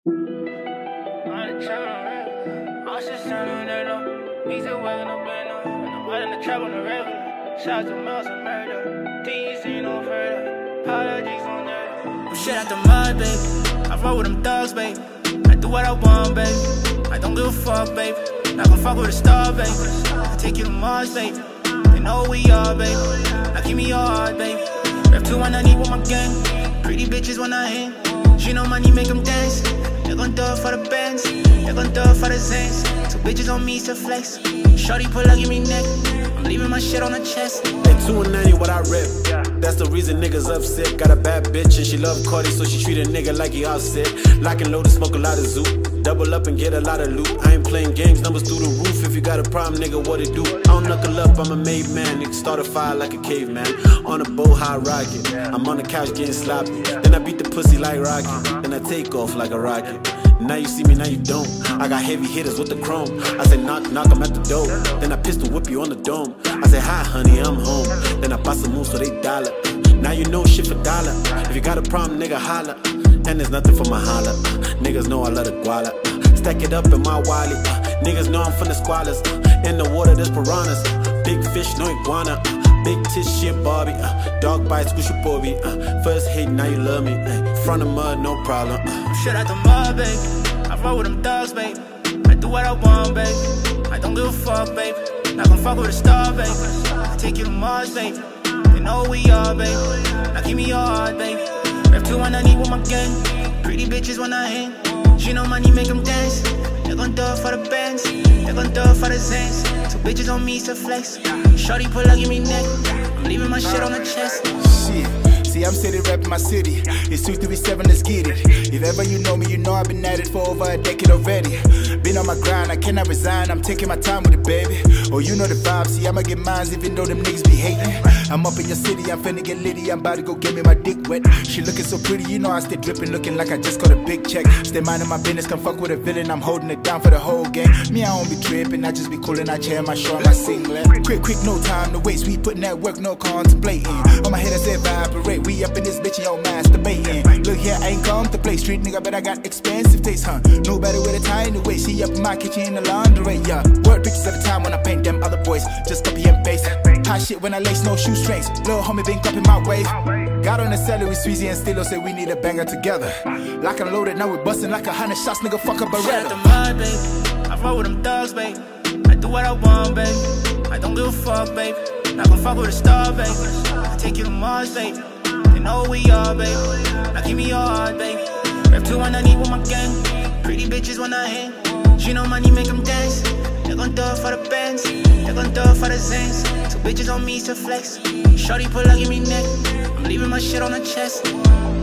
Shots of mouse and murder. These ain't no further. Apologies on that. I'm shit out the mud, baby. I roll with them thugs, baby. I do what I want, baby. I don't give a fuck, baby. Not gon' fuck with a star, baby. I take you to Mars, baby. They know who we are, baby. Now give me your heart, baby. Rep 2 when I need with my gang. Pretty bitches when I hit. She know money make them dance. They gon' do it for the bands. They gon' do it for the Zans. 2 bitches on me to flex. Shorty pull up, give me neck. I'm leaving my shit on the chest. At 290 what I rep. That's the reason niggas upset. Got a bad bitch and she love Cardi, so she treat a nigga like he offset. Lock and load and smoke a lot of zoo. Double up and get a lot of loot. I ain't playing games, numbers through the roof. If you got a problem, nigga, what it do? I don't knuckle up, I'm a made man. Nigga start a fire like a caveman. On a boat, high rocket. I'm on the couch getting sloppy. Then I beat the pussy like Rocky. Then I take off like a rocket. Now you see me, now you don't. I got heavy hitters with the chrome. I say knock, knock, I'm at the door. Then I pistol whip you on the dome. I say hi honey, I'm home. Then I bust a move so they dollar. Now you know shit for dollar. If you got a problem, nigga, holla. And there's nothing for my holla. Niggas know I love the guala. Stack it up in my wallet. Niggas know I'm from the squalors. In the water there's piranhas. Big fish, no iguana. Big tit shit Barbie. Dog bites, squish your Bobby. First hate, now you love me. Front of mud, no problem. Shit out the mud, baby. I roll with them thugs, baby. I do what I want, baby. I don't give a fuck, baby. Not gon' fuck with a star, baby. I take you to Mars, baby. They know who we are, baby. Now give me your heart, baby. Rep 2 when I need with my gang. Pretty bitches when I hit. She know money make them dance. They gon' do it for the bands. They gon' do it for the Zans. 2 bitches on me to flex. Shorty pull up, give me neck. I'm leaving my shit on the chest. Shit. See, I'm steady rapping my city. It's 237, let's get it. If ever you know me, you know I've been at it for over a decade already. Been on my grind, I cannot resign. I'm taking my time with it, baby. Oh, you know the vibe. See, I'ma get mines even though them niggas be hating. I'm up in your city, I'm finna get litty. I'm about to go get me my dick wet. She looking so pretty, you know I stay dripping, looking like I just got a big check. Stay minding my business, come fuck with a villain. I'm holding it down for the whole gang. Me, I don't be tripping, I just be coolin'. I chair my show, my singlet. Quick, no time to waste. We putting that work, no contemplating. On my head, I said evaporate. We up in this bitch and yo masturbating. Look here, I ain't come to play street nigga, but I got expensive taste, huh? Nobody with a tiny way. See up in my kitchen in the laundry, yeah. Word pictures every time when I paint them other boys. Just copy and paste. Hot shit when I lace no shoestrings. Little homie been cupping my way. Got on the cellar with Sweezy and Stilo, say we need a banger together. Lock and loaded, now we busting like 100 shots, nigga, fuck a Beretta. Shit out the mud, baby. I roll with them thugs, baby. I do what I want, baby. I don't give a fuck, baby. Not gon' fuck with a star, baby. I take you to Mars, baby. They know who we are, baby. Now give me your heart, baby. Rep 2 when I need with my gang. Pretty bitches when I hit. She know money make them dance. They gon' do it for the bands. They gon' do it for the Zans. 2 bitches on me to flex. Shorty pull up, give me neck. I'm leaving my shit on the chest.